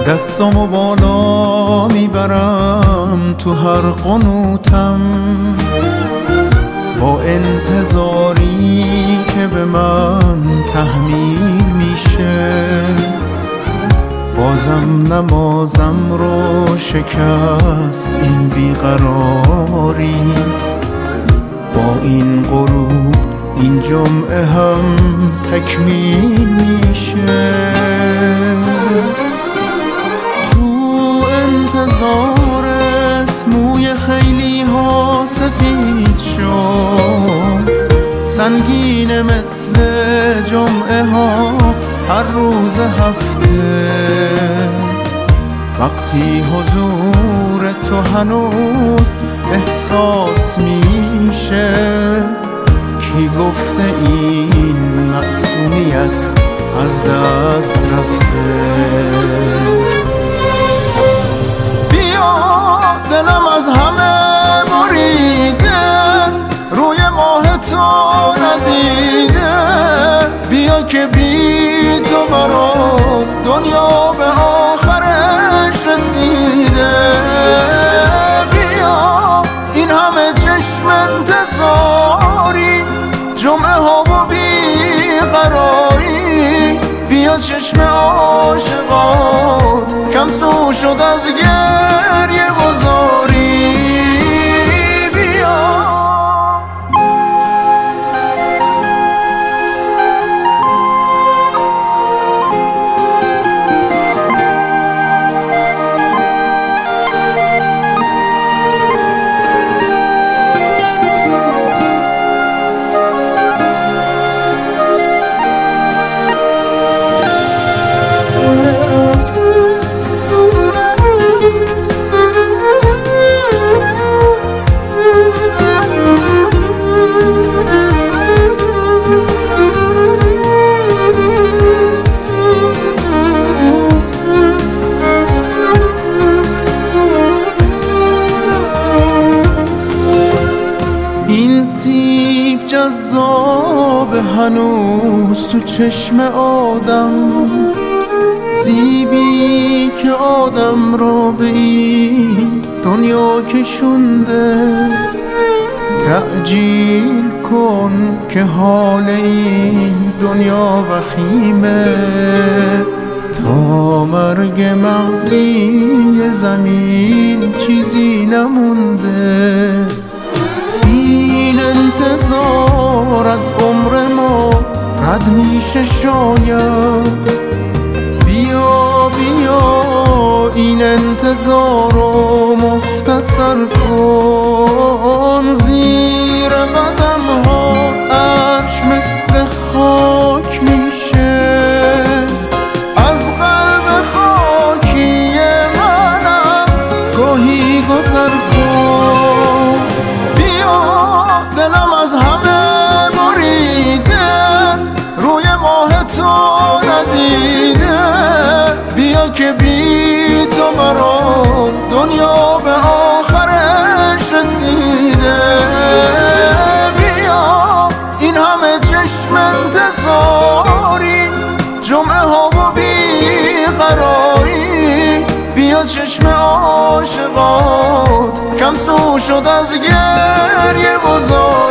دستامو بالا میبرم تو هر قنوتم، با انتظاری که به من تحمیل میشه. بازم نمازم رو شکست این بیقراری، با این غروب این جمعه هم تکمیل میشه. تو انتظارت موی خیلی ها سفید شد، سنگین مثل جمعه ها هر روز هفته. وقتی حضور تو هنوز احساس میشه، کی گفته این معصومیت از دست رفته؟ بیا دلم از همه بریده، روی ماه تو ندیده. بیا که بی تو برام دنیا به آخرش رسیده. بیا این همه چشم انتظاری، جمعه ها و بیقراری. بیا چشم عاشقات کم سو شد از گریه گذاری. بیا این سیب جذاب هنوز تو چشم آدم، سیبی که آدم را به این دنیا کشونده. تعجیل کن که حال این دنیا وخیمه، تا مرگ مغزی زمین چیزی نمونده. این انتظار از عمر ما رد میشه شاید. بیا بیا این انتظار رو مختصر کن، زیر قدم ها عرش مثل خاک میشه. از قلب خاکی منم گاهی گذر کن. بیا دلم از همه بریده، روی ماه تو ندیده. بیا که بی تو برام دنیا به آخرش رسیده. بیا این همه چشم انتظاری، جمعه ها و بیقراری. بیا چشم عاشقات کم سو شد از گریه گذاری.